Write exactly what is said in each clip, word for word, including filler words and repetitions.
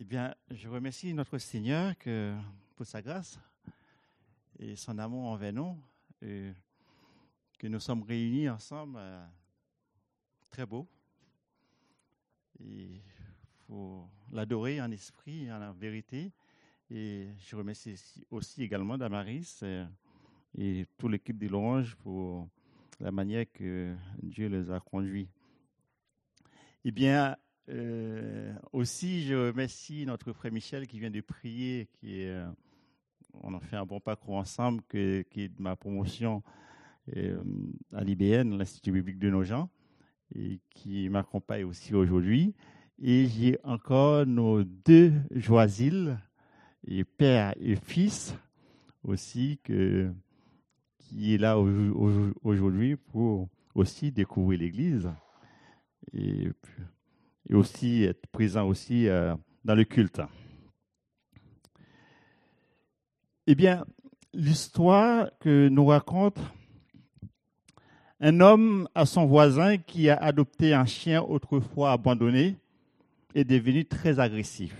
bien, je remercie notre Seigneur que, pour sa grâce et son amour envers nous, et que nous sommes réunis ensemble, euh, très beau. Il faut l'adorer en esprit, en vérité. Et je remercie aussi également Damaris euh, et toute l'équipe des louanges pour la manière que Dieu les a conduits. Eh bien, euh, aussi, je remercie notre frère Michel qui vient de prier, qui est, euh, on a fait un bon parcours ensemble, que, qui est de ma promotion euh, à l'I B N, l'Institut biblique de Nogent, et qui m'accompagne aussi aujourd'hui. Et j'ai encore nos deux Joisil, et père et fils aussi, que, qui est là au, au, aujourd'hui pour aussi découvrir l'Église et, et aussi être présent aussi euh, dans le culte. Eh bien, l'histoire que nous raconte un homme à son voisin qui a adopté un chien autrefois abandonné est devenu très agressif.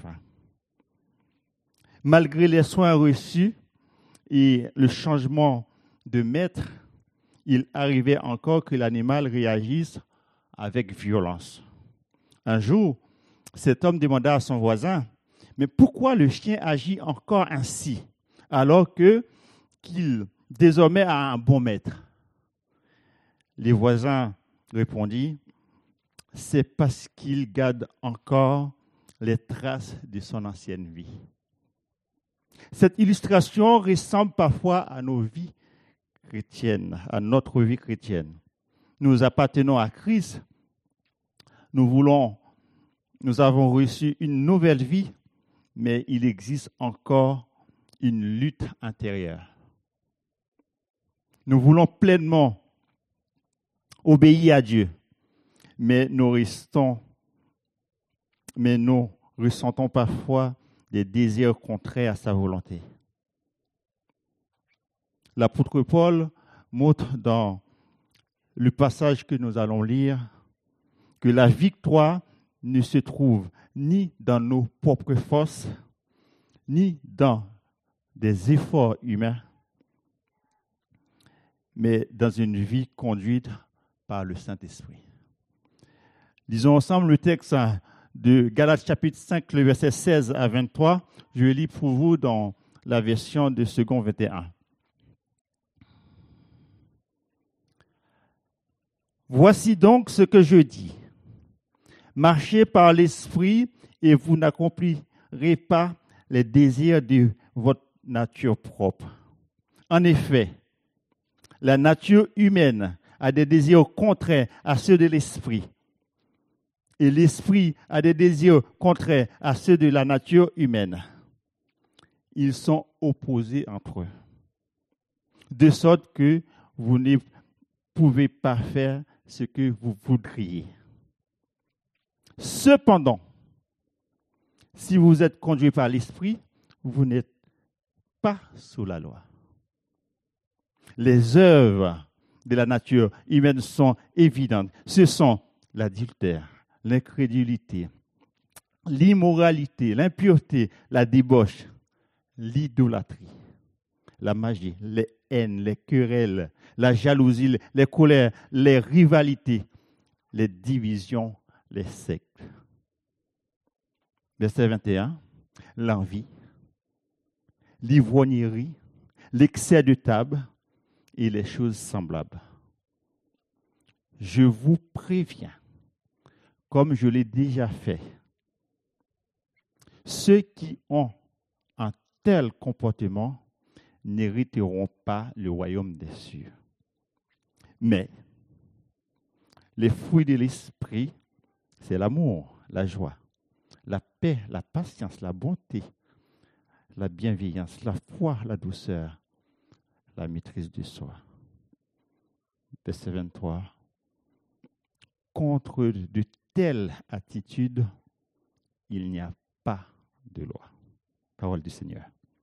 Malgré les soins reçus et le changement de maître, il arrivait encore que l'animal réagisse avec violence. Un jour, cet homme demanda à son voisin, « Mais pourquoi le chien agit encore ainsi, alors que qu'il désormais a un bon maître ?» Les voisins répondirent, « C'est parce qu'il garde encore les traces de son ancienne vie. » Cette illustration ressemble parfois à nos vies chrétiennes, à notre vie chrétienne. Nous appartenons à Christ. Nous voulons, nous avons reçu une nouvelle vie, mais il existe encore une lutte intérieure. Nous voulons pleinement obéir à Dieu, mais nous restons, mais nous ressentons parfois des désirs contraires à sa volonté. L'apôtre Paul montre dans le passage que nous allons lire que la victoire ne se trouve ni dans nos propres forces, ni dans des efforts humains, mais dans une vie conduite par le Saint-Esprit. Lisons ensemble le texte de Galates chapitre cinq, le verset seize à vingt-trois. Je lis pour vous dans la version de second vingt et un. Voici donc ce que je dis. Marchez par l'esprit et vous n'accomplirez pas les désirs de votre nature propre. En effet, la nature humaine a des désirs contraires à ceux de l'esprit. Et l'esprit a des désirs contraires à ceux de la nature humaine. Ils sont opposés entre eux. De sorte que vous ne pouvez pas faire ce que vous voudriez. Cependant, si vous êtes conduit par l'esprit, vous n'êtes pas sous la loi. Les œuvres de la nature humaine sont évidentes. Ce sont l'adultère, l'incrédulité, l'immoralité, l'impureté, la débauche, l'idolâtrie, la magie, les haines, les querelles, la jalousie, les colères, les rivalités, les divisions, les sectes. Verset vingt et un, l'envie, l'ivrognerie, l'excès de table et les choses semblables. Je vous préviens, comme je l'ai déjà fait, ceux qui ont un tel comportement n'hériteront pas le royaume des cieux. Mais les fruits de l'esprit, c'est l'amour, la joie, la paix, la patience, la bonté, la bienveillance, la foi, la douceur, la maîtrise de soi. Verset vingt-trois. Contre de telles attitudes, il n'y a pas de loi. Parole du Seigneur.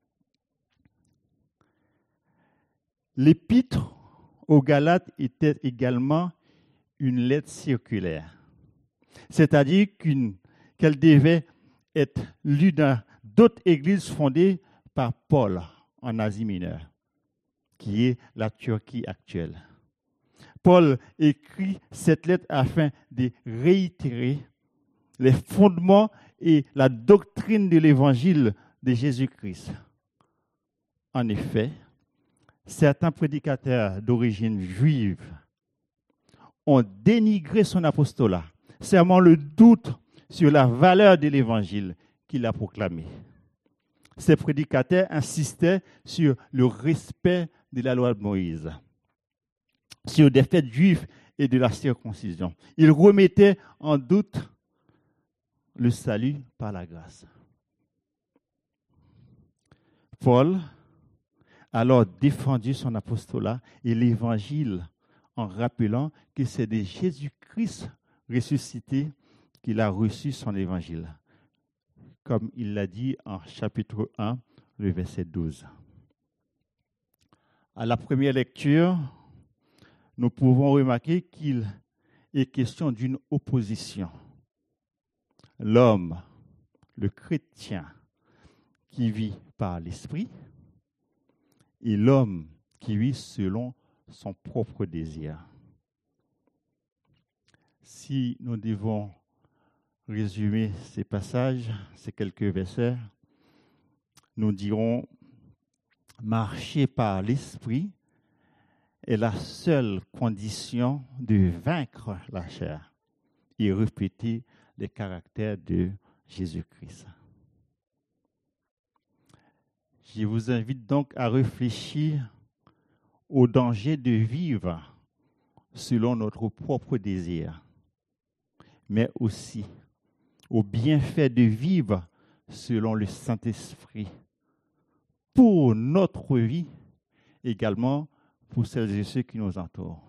L'épître aux Galates était également une lettre circulaire, c'est-à-dire qu'une, qu'elle devait est lu dans d'autres églises fondées par Paul en Asie mineure, qui est la Turquie actuelle. Paul écrit cette lettre afin de réitérer les fondements et la doctrine de l'évangile de Jésus-Christ. En effet, certains prédicateurs d'origine juive ont dénigré son apostolat, sermant le doute sur la valeur de l'évangile qu'il a proclamé. Ces prédicateurs insistaient sur le respect de la loi de Moïse, sur des fêtes juives et de la circoncision. Ils remettaient en doute le salut par la grâce. Paul a alors défendu son apostolat et l'évangile en rappelant que c'est de Jésus-Christ ressuscité qu'il a reçu son évangile, comme il l'a dit en chapitre un, le verset douze. À la première lecture, nous pouvons remarquer qu'il est question d'une opposition. L'homme, le chrétien, qui vit par l'esprit, et l'homme qui vit selon son propre désir. Si nous devons résumer ces passages, ces quelques versets, nous dirons « marcher par l'esprit est la seule condition de vaincre la chair et répéter les caractères de Jésus-Christ. » Je vous invite donc à réfléchir au danger de vivre selon notre propre désir, mais aussi au bienfait de vivre selon le Saint-Esprit pour notre vie, également pour celles et ceux qui nous entourent.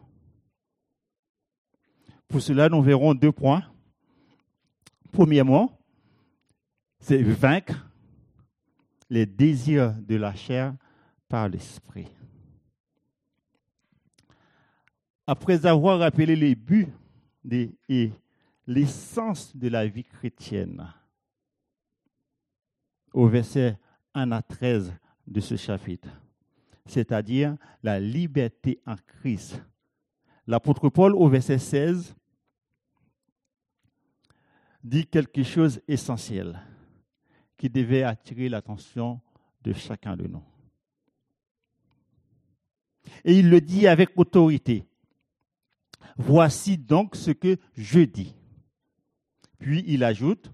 Pour cela, nous verrons deux points. Premièrement, c'est vaincre les désirs de la chair par l'esprit. Après avoir rappelé les buts des, et l'essence de la vie chrétienne, au verset un à treize de ce chapitre, c'est-à-dire la liberté en Christ, l'apôtre Paul, au verset seize, dit quelque chose d'essentiel qui devait attirer l'attention de chacun de nous. Et il le dit avec autorité. « Voici donc ce que je dis. » Puis il ajoute,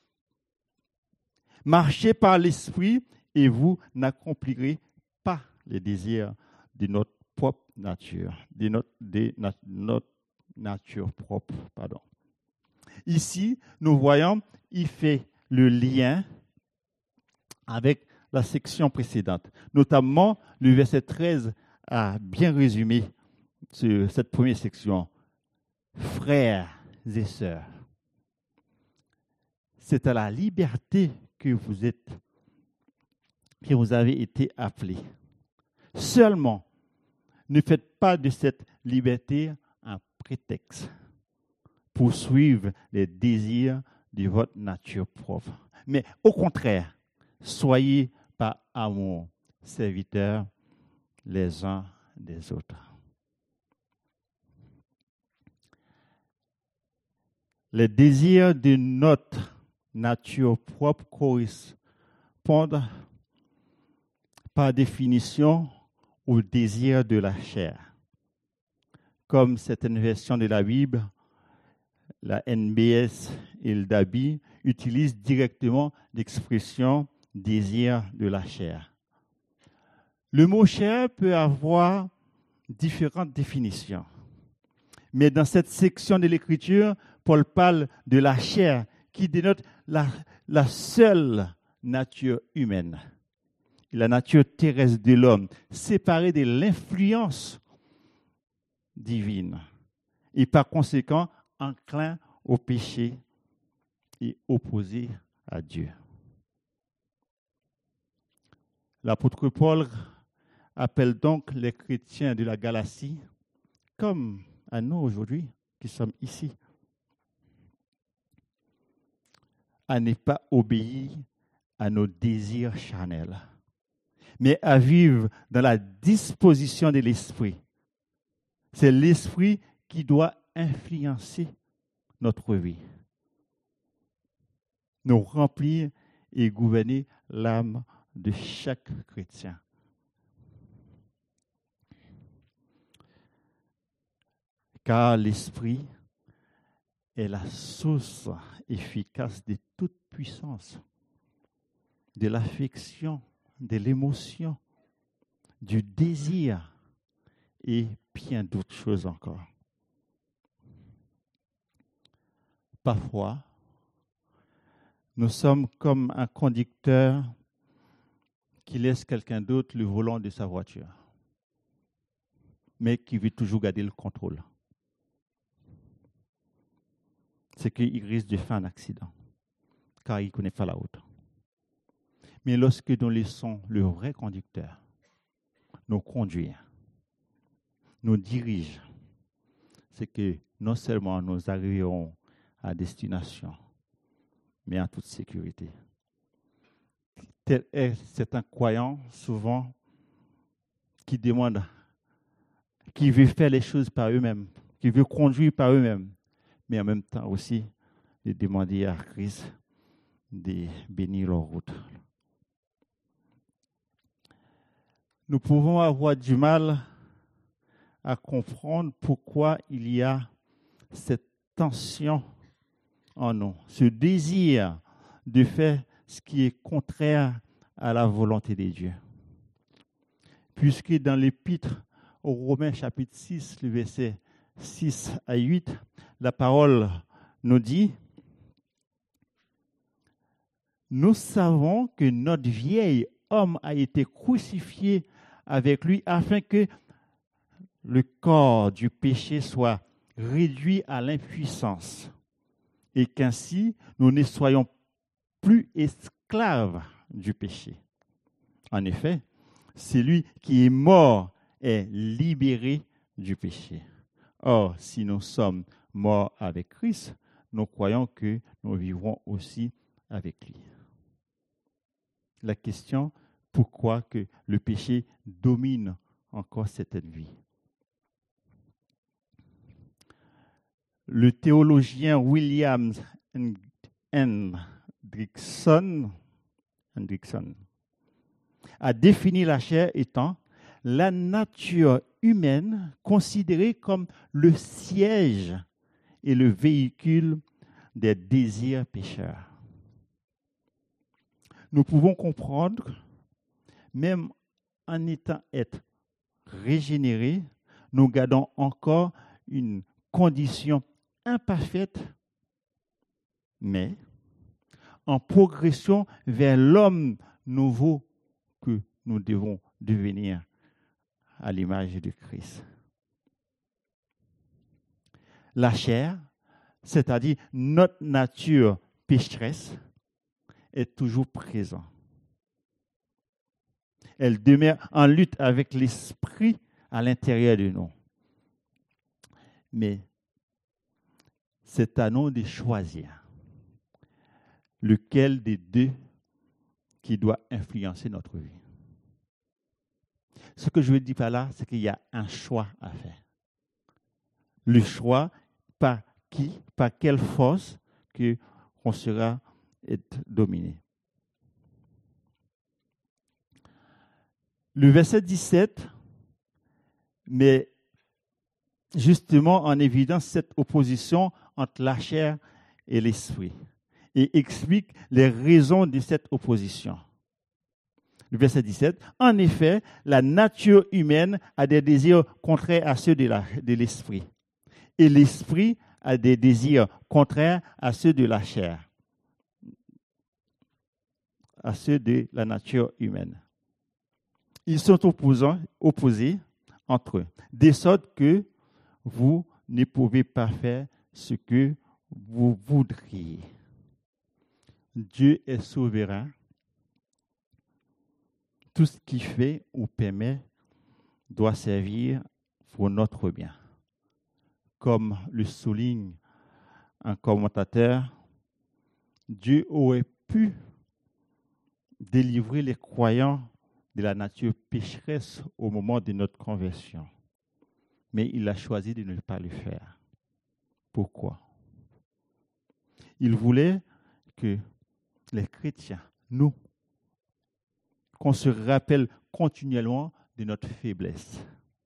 « Marchez par l'esprit et vous n'accomplirez pas les désirs de notre propre nature, de notre, de notre nature propre. » Pardon. Ici, nous voyons, il fait le lien avec la section précédente. Notamment, le verset treize a bien résumé ce, cette première section. Frères et sœurs, c'est à la liberté que vous êtes, que vous avez été appelés. Seulement, ne faites pas de cette liberté un prétexte pour suivre les désirs de votre nature propre. Mais au contraire, soyez par amour serviteurs les uns des autres. Les désirs de notre nature propre correspondent par définition aux désirs de la chair. Comme certaines versions de la Bible, la N B S et le Dabi utilisent directement l'expression « désir de la chair ». Le mot « chair » peut avoir différentes définitions. Mais dans cette section de l'Écriture, Paul parle de la chair qui dénote la, la seule nature humaine, la nature terrestre de l'homme, séparée de l'influence divine et par conséquent enclin au péché et opposé à Dieu. L'apôtre Paul appelle donc les chrétiens de la Galatie, comme à nous aujourd'hui qui sommes ici, à ne pas obéir à nos désirs charnels, mais à vivre dans la disposition de l'esprit. C'est l'esprit qui doit influencer notre vie, nous remplir et gouverner l'âme de chaque chrétien. Car l'esprit est la source efficace de toute puissance, de l'affection, de l'émotion, du désir et bien d'autres choses encore. Parfois, nous sommes comme un conducteur qui laisse quelqu'un d'autre le volant de sa voiture, mais qui veut toujours garder le contrôle. C'est qu'il risque de faire un accident, car il ne connaît pas la route. Mais lorsque nous laissons le vrai conducteur nous conduire, nous dirige, c'est que non seulement nous arriverons à destination, mais en toute sécurité. Tel est certains croyants, souvent, qui demandent, qui veulent faire les choses par eux-mêmes, qui veulent conduire par eux-mêmes, mais en même temps aussi de demander à Christ de bénir leur route. Nous pouvons avoir du mal à comprendre pourquoi il y a cette tension en nous, ce désir de faire ce qui est contraire à la volonté de Dieu. Puisque dans l'Épître aux Romains chapitre six, le verset six à huit, la parole nous dit: nous savons que notre vieil homme a été crucifié avec lui afin que le corps du péché soit réduit à l'impuissance et qu'ainsi nous ne soyons plus esclaves du péché. En effet, celui qui est mort est libéré du péché. Or, si nous sommes morts avec Christ, nous croyons que nous vivrons aussi avec lui. La question, pourquoi que le péché domine encore cette vie? Le théologien William Hendrickson, Hendrickson a défini la chair étant la nature humaine considérée comme le siège et le véhicule des désirs pécheurs. Nous pouvons comprendre, même en étant être régénérés, nous gardons encore une condition imparfaite, mais en progression vers l'homme nouveau que nous devons devenir à l'image de Christ. La chair, c'est-à-dire notre nature pécheresse, est toujours présente. Elle demeure en lutte avec l'esprit à l'intérieur de nous. Mais c'est à nous de choisir lequel des deux qui doit influencer notre vie. Ce que je veux dire par là, c'est qu'il y a un choix à faire. Le choix par qui, par quelle force que on sera être dominé. Le verset dix-sept met justement en évidence cette opposition entre la chair et l'esprit et explique les raisons de cette opposition. Le verset dix-sept, en effet, la nature humaine a des désirs contraires à ceux de, la, de l'esprit, et l'esprit a des désirs contraires à ceux de la chair, à ceux de la nature humaine. Ils sont opposants, opposés entre eux, de sorte que vous ne pouvez pas faire ce que vous voudriez. Dieu est souverain. Tout ce qu'il fait ou permet doit servir pour notre bien. Comme le souligne un commentateur, Dieu aurait pu délivrer les croyants de la nature pécheresse au moment de notre conversion. Mais il a choisi de ne pas le faire. Pourquoi? Il voulait que les chrétiens, nous, qu'on se rappelle continuellement de notre faiblesse.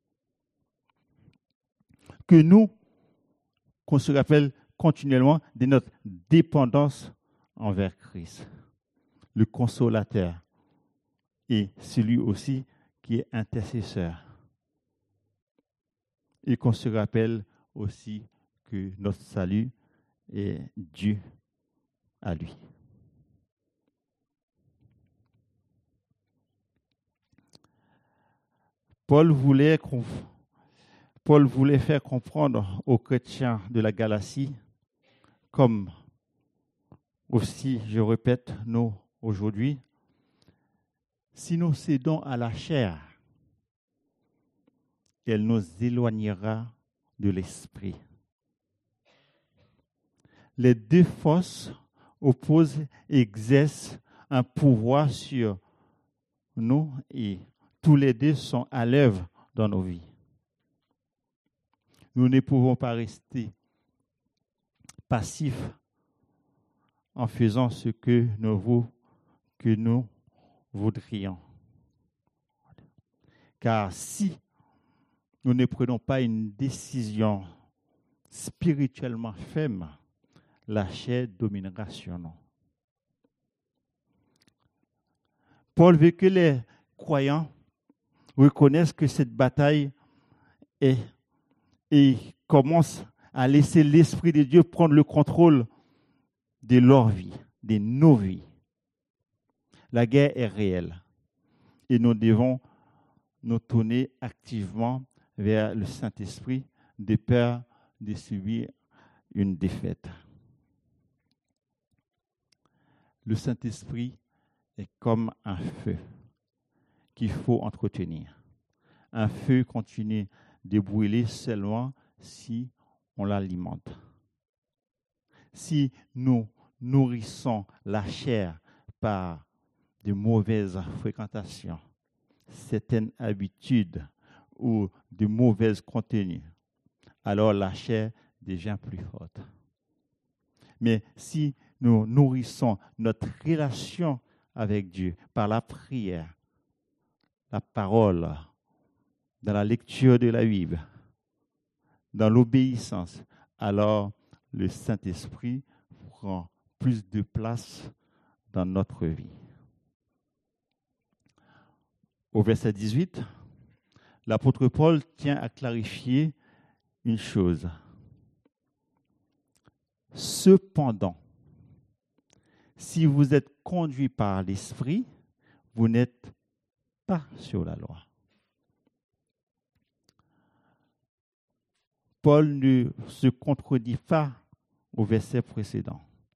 Que nous, qu'on se rappelle continuellement de notre dépendance envers Christ, le consolateur, et celui aussi qui est intercesseur. Et qu'on se rappelle aussi que notre salut est dû à lui. Paul voulait, Paul voulait faire comprendre aux chrétiens de la Galatie, comme aussi, je répète, nous aujourd'hui, si nous cédons à la chair, elle nous éloignera de l'esprit. Les deux forces opposées exercent un pouvoir sur nous et tous les deux sont à l'œuvre dans nos vies. Nous ne pouvons pas rester passifs en faisant ce que nous, que nous voudrions. Car si nous ne prenons pas une décision spirituellement ferme, la chair dominera sur nous. Paul veut que les croyants reconnaissent que cette bataille est et commencent à laisser l'Esprit de Dieu prendre le contrôle de leur vie, de nos vies. La guerre est réelle et nous devons nous tourner activement vers le Saint-Esprit de peur de subir une défaite. Le Saint-Esprit est comme un feu qu'il faut entretenir. Un feu continue de brûler seulement si on l'alimente. Si nous nourrissons la chair par de mauvaises fréquentations, certaines habitudes ou de mauvais contenus, alors la chair devient plus forte. Mais si nous nourrissons notre relation avec Dieu par la prière, la parole, dans la lecture de la Bible, dans l'obéissance, alors le Saint-Esprit prend plus de place dans notre vie. Au verset dix-huit, l'apôtre Paul tient à clarifier une chose. Cependant, si vous êtes conduit par l'Esprit, vous n'êtes pas sur la loi. Paul ne se contredit pas au verset précédent,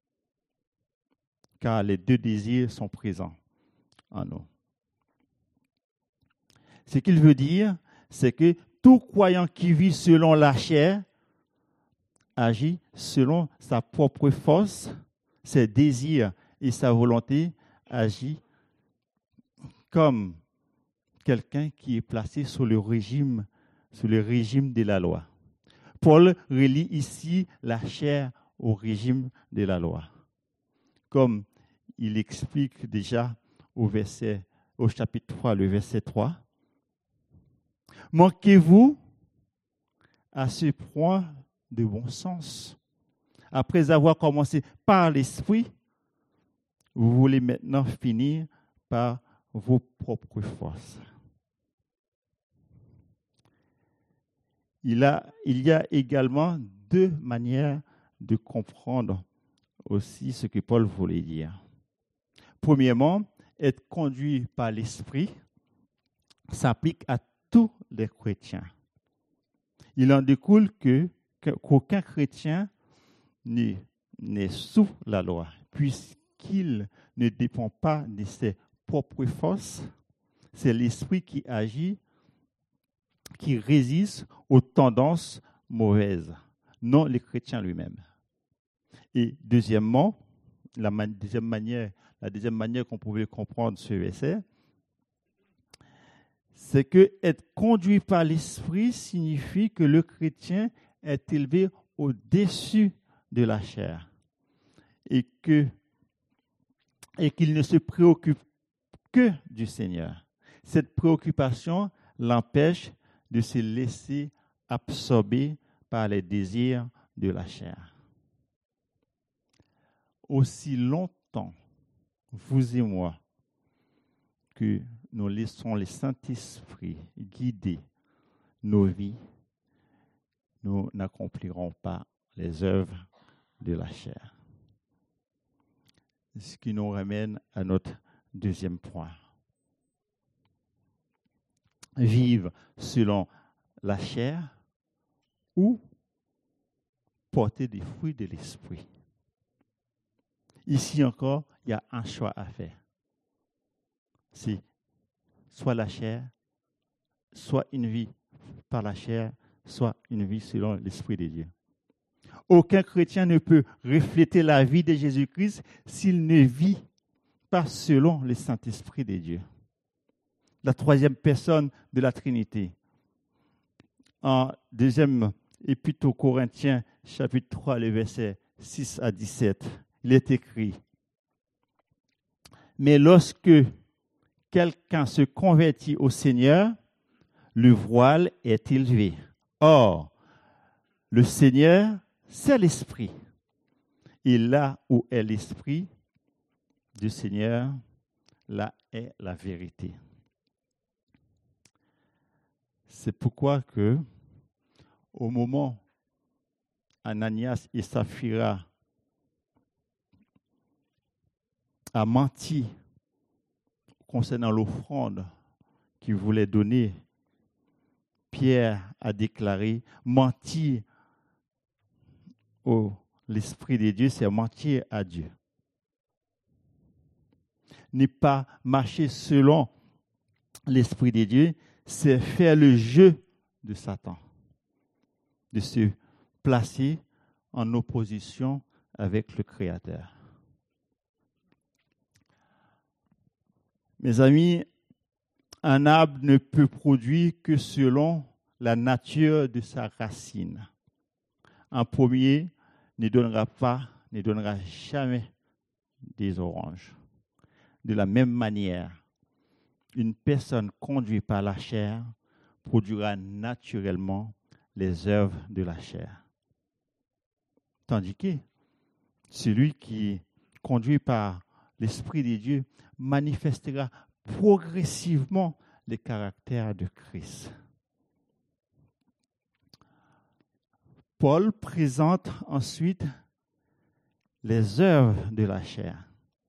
car les deux désirs sont présents en nous. Ce qu'il veut dire, c'est que tout croyant qui vit selon la chair agit selon sa propre force, ses désirs et sa volonté, agit comme quelqu'un qui est placé sous le régime, sous le régime de la loi. Paul relie ici la chair au régime de la loi. Comme il explique déjà au verset, au chapitre trois, le verset trois. Manquez-vous à ce point de bon sens? Après avoir commencé par l'esprit, vous voulez maintenant finir par vos propres forces. Il, a, il y a également deux manières de comprendre aussi ce que Paul voulait dire. Premièrement, être conduit par l'esprit s'applique à tous les chrétiens. Il en découle que, qu'aucun chrétien n'est, n'est sous la loi, puisqu'il ne dépend pas de ses propres forces. C'est l'esprit qui agit, qui résiste aux tendances mauvaises, non le chrétien lui-même. Et deuxièmement, la man- deuxième manière, la deuxième manière qu'on pouvait comprendre ce verset, c'est que être conduit par l'Esprit signifie que le chrétien est élevé au-dessus de la chair et que et qu'il ne se préoccupe que du Seigneur. Cette préoccupation l'empêche de se laisser absorber par les désirs de la chair. Aussi longtemps, vous et moi, que nous laissons le Saint-Esprit guider nos vies, nous n'accomplirons pas les œuvres de la chair. Ce qui nous ramène à notre deuxième point. Vivre selon la chair ou porter des fruits de l'esprit. Ici encore, il y a un choix à faire. C'est soit la chair, soit une vie par la chair, soit une vie selon l'Esprit de Dieu. Aucun chrétien ne peut refléter la vie de Jésus-Christ s'il ne vit pas selon le Saint-Esprit de Dieu. La troisième personne de la Trinité. En deuxième épître aux Corinthiens, chapitre trois, les versets six à dix-sept, il est écrit « Mais lorsque quelqu'un se convertit au Seigneur, le voile est élevé. Or, le Seigneur, c'est l'Esprit. Et là où est l'Esprit du Seigneur, là est la vérité. » C'est pourquoi que, au moment où Ananias et Saphira a menti concernant l'offrande qu'ils voulaient donner, Pierre a déclaré mentir au l'Esprit de Dieu, c'est mentir à Dieu. Ne pas marcher selon l'Esprit de Dieu, c'est faire le jeu de Satan, de se placer en opposition avec le Créateur. Mes amis, un arbre ne peut produire que selon la nature de sa racine. Un pommier ne donnera pas, ne donnera jamais des oranges. De la même manière, une personne conduite par la chair produira naturellement les œuvres de la chair. Tandis que celui qui est conduit par l'Esprit de Dieu manifestera progressivement les caractères de Christ. Paul présente ensuite les œuvres de la chair.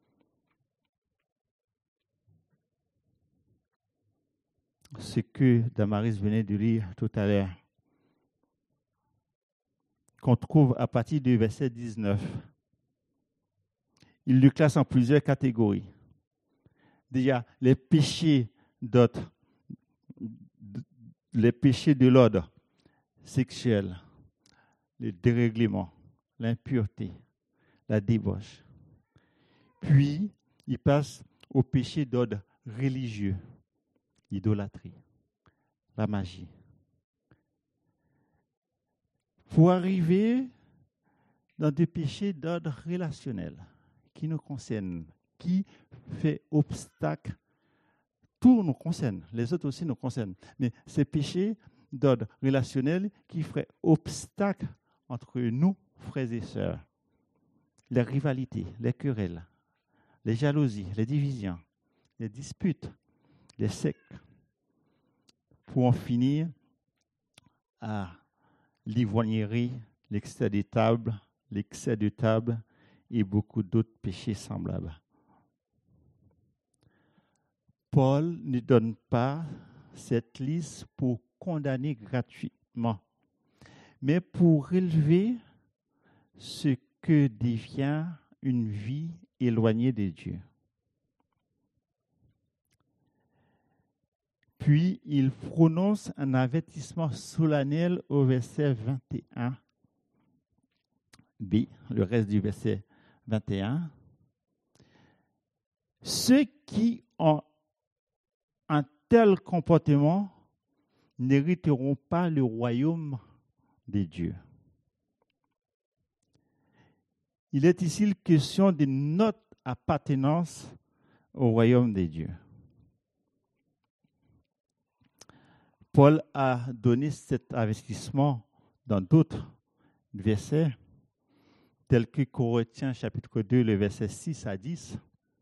Ce que Damaris venait de lire tout à l'heure, qu'on trouve à partir du verset dix-neuf. Il le classe en plusieurs catégories. Déjà, les péchés d'autres, les péchés de l'ordre sexuel, le dérèglement, l'impureté, la débauche. Puis, il passe aux péchés d'ordre religieux, l'idolâtrie, la magie. Pour arriver dans des péchés d'ordre relationnel qui nous concernent, qui fait obstacle, tout nous concerne, les autres aussi nous concernent, mais ces péchés d'ordre relationnel qui feraient obstacle entre nous, frères et sœurs, les rivalités, les querelles, les jalousies, les divisions, les disputes, les sectes, pour en finir à l'ivrognerie, l'excès de table, l'excès de table et beaucoup d'autres péchés semblables. Paul ne donne pas cette liste pour condamner gratuitement, mais pour relever ce que devient une vie éloignée de Dieu. Puis, il prononce un avertissement solennel au verset vingt et un B, le reste du verset vingt et un. Ceux qui ont un tel comportement n'hériteront pas le royaume des dieux. Il est ici question de notre appartenance au royaume des dieux. Paul a donné cet avertissement dans d'autres versets, tels que Corinthiens chapitre deux, le verset six à dix.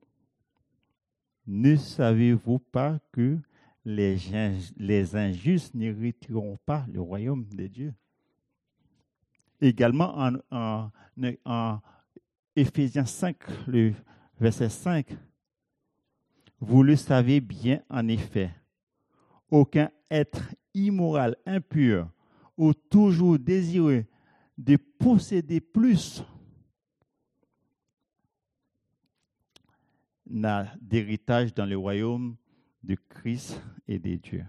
Ne savez-vous pas que les, les injustes n'hériteront pas le royaume de Dieu? Également en, en, en Éphésiens cinq, le verset cinq, vous le savez bien en effet, aucun être immoral, impur ou toujours désireux de posséder plus n'a d'héritage dans le royaume de Christ et des dieux.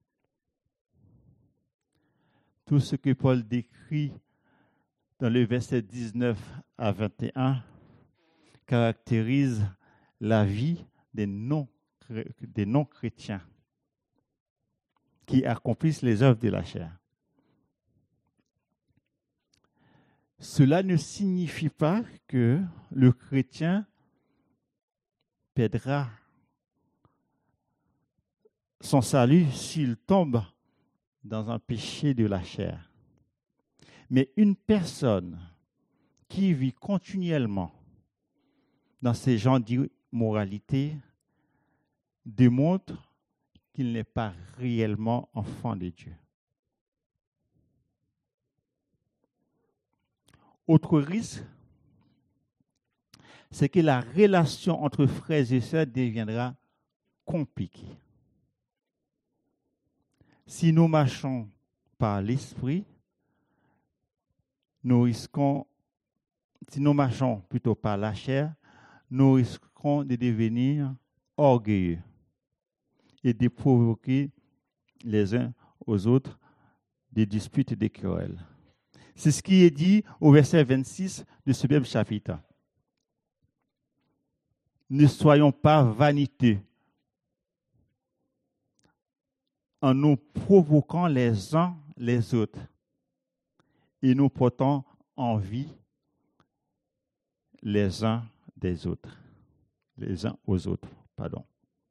Tout ce que Paul décrit dans le verset dix-neuf à vingt et un caractérise la vie des non, des non-chrétiens qui accomplissent les œuvres de la chair. Cela ne signifie pas que le chrétien perdra son salut s'il tombe dans un péché de la chair. Mais une personne qui vit continuellement dans ces genres d'immoralité démontre qu'il n'est pas réellement enfant de Dieu. Autre risque, c'est que la relation entre frères et sœurs deviendra compliquée. Si nous marchons par l'esprit, nous risquons, si nous marchons plutôt par la chair, nous risquons de devenir orgueilleux et de provoquer les uns aux autres des disputes et des querelles. C'est ce qui est dit au verset vingt-six de ce même chapitre. Ne soyons pas vaniteux en nous provoquant les uns les autres et nous portant envie les uns des autres, les uns aux autres, pardon.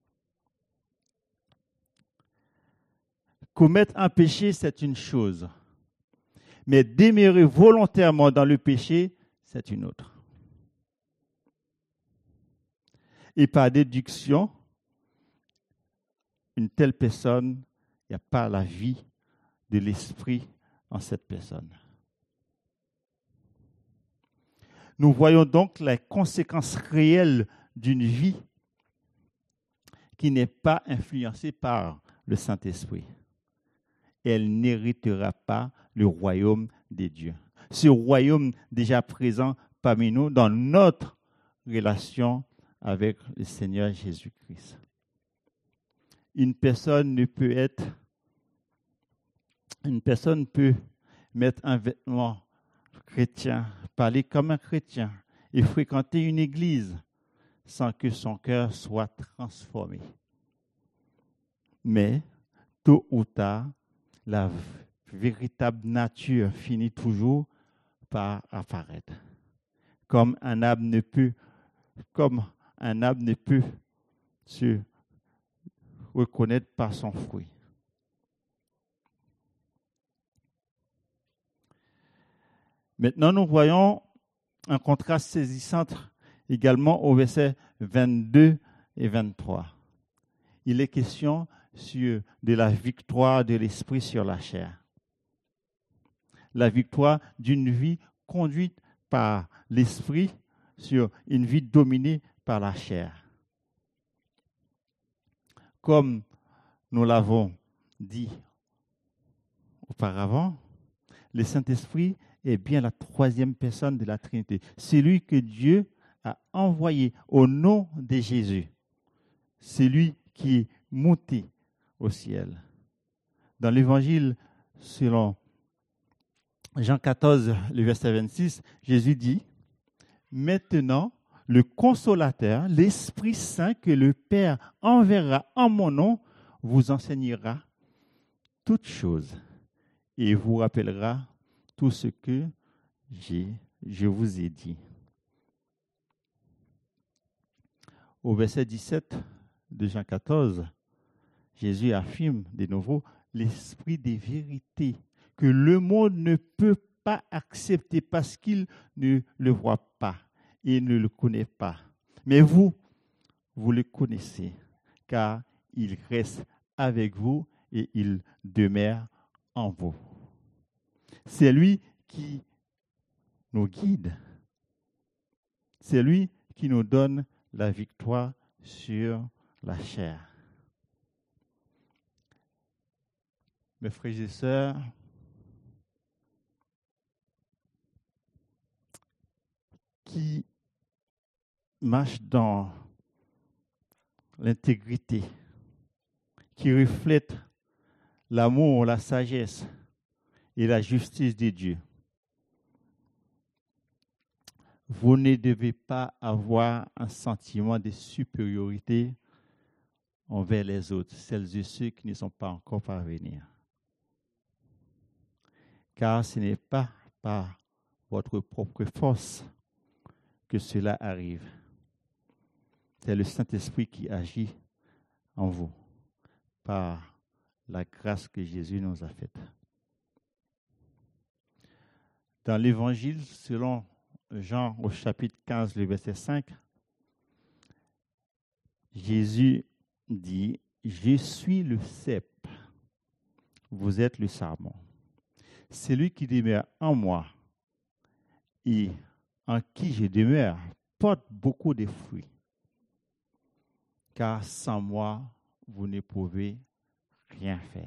Commettre un péché, c'est une chose, mais demeurer volontairement dans le péché, c'est une autre. Et par déduction, une telle personne, il n'y a pas la vie de l'esprit en cette personne. Nous voyons donc les conséquences réelles d'une vie qui n'est pas influencée par le Saint-Esprit. Elle n'héritera pas le royaume des dieux. Ce royaume déjà présent parmi nous dans notre relation avec le Seigneur Jésus-Christ. Une personne ne peut être, une personne peut mettre un vêtement chrétien, parler comme un chrétien et fréquenter une église sans que son cœur soit transformé. Mais, tôt ou tard, la véritable nature finit toujours par apparaître. Comme un arbre ne peut, comme un arbre ne peut se reconnaître par son fruit. Maintenant, nous voyons un contraste saisissant également au verset vingt-deux et vingt-trois. Il est question sur, de la victoire de l'esprit sur la chair. La victoire d'une vie conduite par l'esprit sur une vie dominée par la chair. Comme nous l'avons dit auparavant, le Saint-Esprit est bien la troisième personne de la Trinité. Celui que Dieu a envoyé au nom de Jésus. Celui qui est monté au ciel. Dans l'Évangile, selon Jean quatorze, le verset vingt-six, Jésus dit « Maintenant, le consolateur, l'Esprit Saint que le Père enverra en mon nom, vous enseignera toutes choses et vous rappellera tout ce que j'ai, je vous ai dit. Au verset dix-sept de Jean quatorze, Jésus affirme de nouveau l'esprit des vérités que le monde ne peut pas accepter parce qu'il ne le voit pas et ne le connaît pas. Mais vous, vous le connaissez, car il reste avec vous et il demeure en vous. C'est lui qui nous guide. C'est lui qui nous donne la victoire sur la chair. Mes frères et sœurs, qui marchent dans l'intégrité, qui reflètent l'amour, la sagesse et la justice de Dieu. Vous ne devez pas avoir un sentiment de supériorité envers les autres, celles et ceux qui ne sont pas encore parvenus. Car ce n'est pas par votre propre force que cela arrive. C'est le Saint-Esprit qui agit en vous par la grâce que Jésus nous a faite. Dans l'Évangile, selon Jean au chapitre quinze, le verset cinq, Jésus dit « Je suis le cep, vous êtes le sarment. Celui qui demeure en moi et en qui je demeure porte beaucoup de fruits. Car sans moi, vous ne pouvez rien faire. »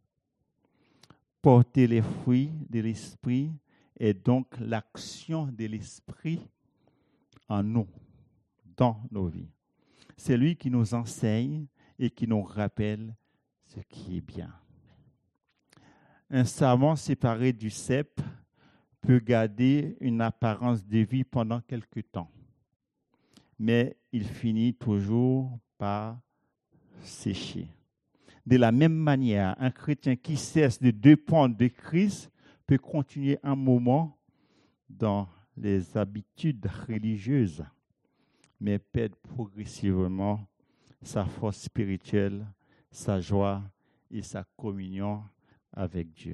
Porter les fruits de l'Esprit est donc l'action de l'Esprit en nous, dans nos vies. C'est lui qui nous enseigne et qui nous rappelle ce qui est bien. Un sarment séparé du cep peut garder une apparence de vie pendant quelque temps, mais il finit toujours par sécher. De la même manière, un chrétien qui cesse de dépendre de Christ peut continuer un moment dans les habitudes religieuses, mais perd progressivement sa force spirituelle, sa joie et sa communion avec Dieu.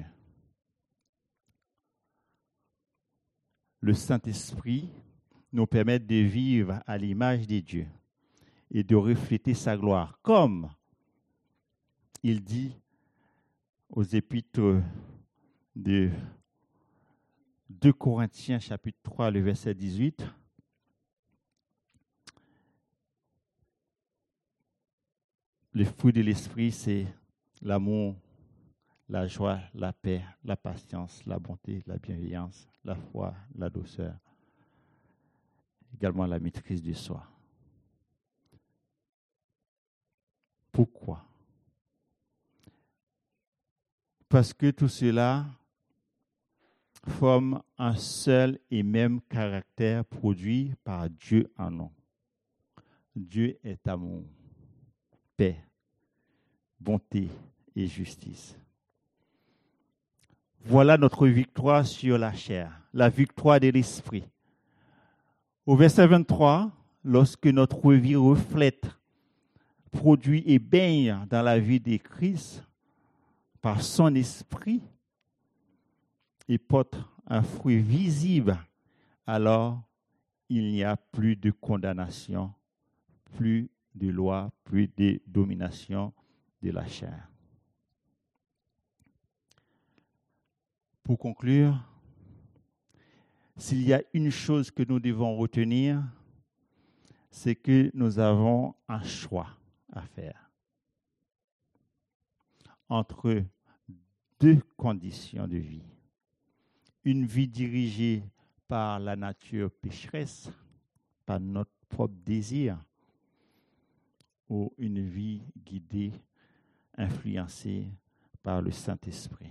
Le Saint-Esprit nous permet de vivre à l'image de Dieu et de refléter sa gloire, comme il dit aux épîtres de deux Corinthiens, chapitre trois, le verset dix-huit. Le fruit de l'esprit, c'est l'amour, la joie, la paix, la patience, la bonté, la bienveillance, la foi, la douceur, également la maîtrise de soi. Pourquoi? Parce que tout cela forme un seul et même caractère produit par Dieu en nous. Dieu est amour, paix, bonté et justice. Voilà notre victoire sur la chair, la victoire de l'esprit. Au verset vingt-trois, lorsque notre vie reflète, produit et baigne dans la vie de Christ par son esprit et porte un fruit visible, alors il n'y a plus de condamnation, plus de loi, plus de domination de la chair. Pour conclure, s'il y a une chose que nous devons retenir, c'est que nous avons un choix à faire entre deux conditions de vie. Une vie dirigée par la nature pécheresse, par notre propre désir, ou une vie guidée, influencée par le Saint-Esprit.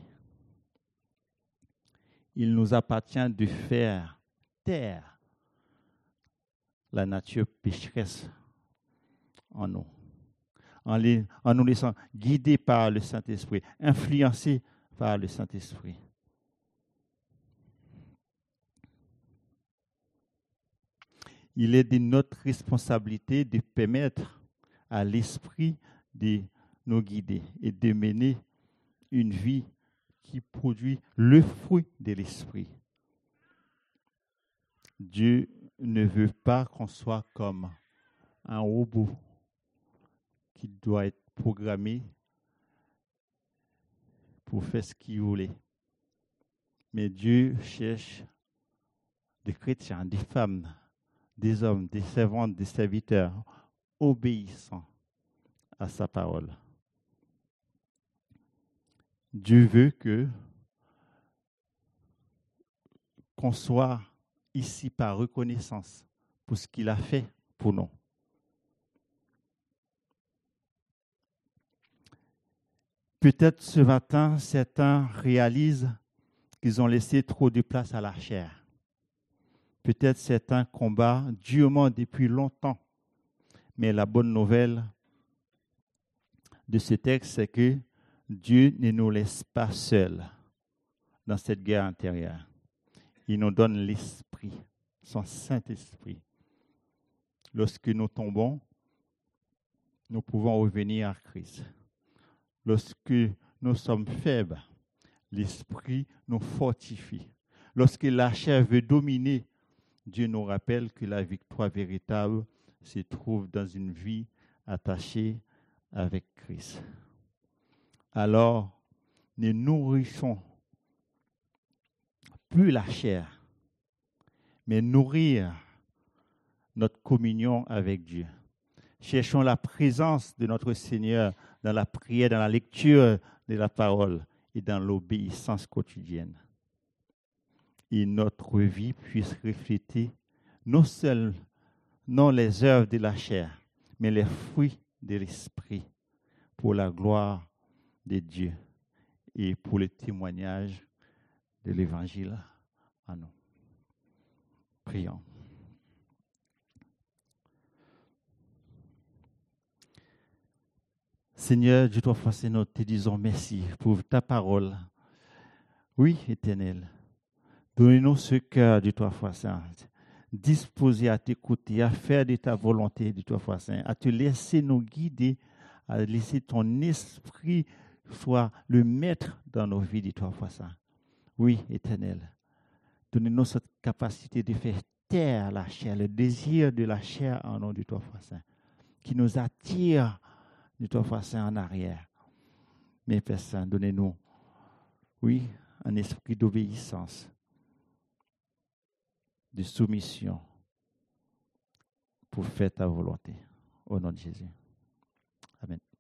Il nous appartient de faire taire la nature pécheresse en nous, en, les, en nous laissant guider par le Saint-Esprit, influencer par le Saint-Esprit. Il est de notre responsabilité de permettre à l'Esprit de nous guider et de mener une vie qui produit le fruit de l'Esprit. Dieu ne veut pas qu'on soit comme un robot qui doit être programmé pour faire ce qu'il voulait. Mais Dieu cherche des chrétiens, des femmes, des hommes, des servantes, des serviteurs obéissants à sa parole. Dieu veut que qu'on soit ici par reconnaissance pour ce qu'il a fait pour nous. Peut-être ce matin, certains réalisent qu'ils ont laissé trop de place à la chair. Peut-être certains combattent durement depuis longtemps. Mais la bonne nouvelle de ce texte, c'est que Dieu ne nous laisse pas seuls dans cette guerre intérieure. Il nous donne l'Esprit, son Saint-Esprit. Lorsque nous tombons, nous pouvons revenir à Christ. Lorsque nous sommes faibles, l'Esprit nous fortifie. Lorsque la chair veut dominer, Dieu nous rappelle que la victoire véritable se trouve dans une vie attachée avec Christ. Alors, ne nourrissons plus la chair, mais nourrir notre communion avec Dieu. Cherchons la présence de notre Seigneur dans la prière, dans la lecture de la parole et dans l'obéissance quotidienne. Et notre vie puisse refléter non seulement non les œuvres de la chair, mais les fruits de l'Esprit pour la gloire de Dieu et pour le témoignage de l'Évangile en nous. Prions. Seigneur, Dieu toi face nous te disons merci pour ta parole. Oui, Éternel, donne-nous ce cœur de toi face disposé à t'écouter, à faire de ta volonté de toi face à te laisser nous guider, à laisser ton esprit soit le maître dans nos vies de toi face. Oui, Éternel, donne-nous cette capacité de faire taire la chair, le désir de la chair en nous de toi face, qui nous attire de toi face en arrière. Mais Père Saint, donnez-nous, oui, un esprit d'obéissance, de soumission pour faire ta volonté. Au nom de Jésus. Amen.